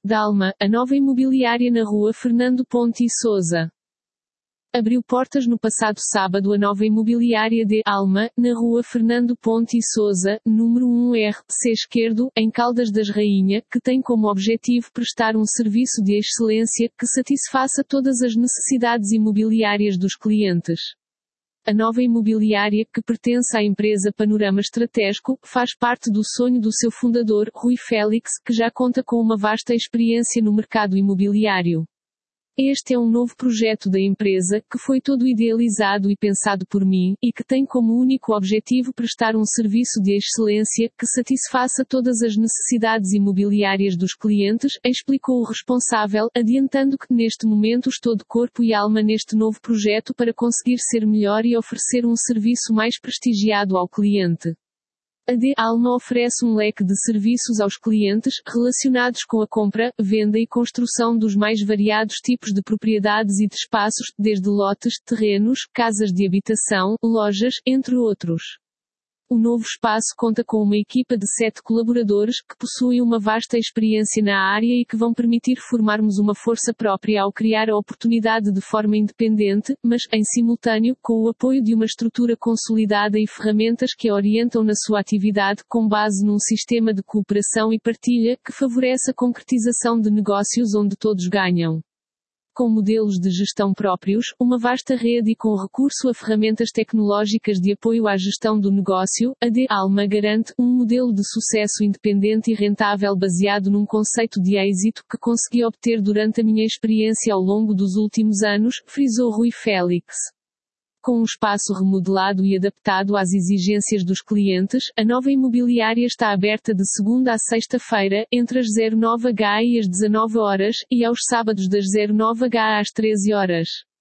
Dalma, a nova imobiliária na rua Fernando Ponte e Sousa. Abriu portas no passado sábado a nova imobiliária de Alma, na rua Fernando Ponte e Sousa, número 1R, C esquerdo, em Caldas das Rainha, que tem como objetivo prestar um serviço de excelência, que satisfaça todas as necessidades imobiliárias dos clientes. A nova imobiliária, que pertence à empresa Panorama Estratégico, faz parte do sonho do seu fundador, Rui Félix, que já conta com uma vasta experiência no mercado imobiliário. Este é um novo projeto da empresa, que foi todo idealizado e pensado por mim, e que tem como único objetivo prestar um serviço de excelência, que satisfaça todas as necessidades imobiliárias dos clientes, explicou o responsável, adiantando que neste momento estou de corpo e alma neste novo projeto para conseguir ser melhor e oferecer um serviço mais prestigiado ao cliente. A de Alma oferece um leque de serviços aos clientes, relacionados com a compra, venda e construção dos mais variados tipos de propriedades e de espaços, desde lotes, terrenos, casas de habitação, lojas, entre outros. O novo espaço conta com uma equipa de 7 colaboradores, que possuem uma vasta experiência na área e que vão permitir formarmos uma força própria ao criar a oportunidade de forma independente, mas, em simultâneo, com o apoio de uma estrutura consolidada e ferramentas que a orientam na sua atividade, com base num sistema de cooperação e partilha, que favorece a concretização de negócios onde todos ganham. Com modelos de gestão próprios, uma vasta rede e com recurso a ferramentas tecnológicas de apoio à gestão do negócio, a de Alma garante um modelo de sucesso independente e rentável baseado num conceito de êxito que consegui obter durante a minha experiência ao longo dos últimos anos, frisou Rui Félix. Com um espaço remodelado e adaptado às exigências dos clientes, a nova imobiliária está aberta de segunda a sexta-feira, entre as 09h e as 19h, e aos sábados das 09h às 13h.